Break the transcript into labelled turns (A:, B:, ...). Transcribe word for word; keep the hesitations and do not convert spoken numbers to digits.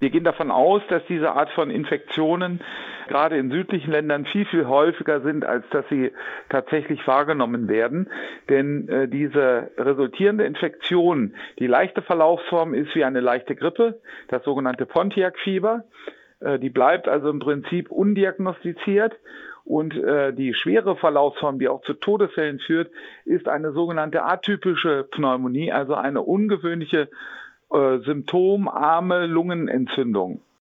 A: Wir gehen davon aus, dass diese Art von Infektionen gerade in südlichen Ländern viel, viel häufiger sind, als dass sie tatsächlich wahrgenommen werden. Denn äh, diese resultierende Infektion, die leichte Verlaufsform ist wie eine leichte Grippe, das sogenannte Pontiac-Fieber. Äh, die bleibt also im Prinzip undiagnostiziert. Und äh, die schwere Verlaufsform, die auch zu Todesfällen führt, ist eine sogenannte atypische Pneumonie, also eine ungewöhnliche äh, symptomarme Lungenentzündung.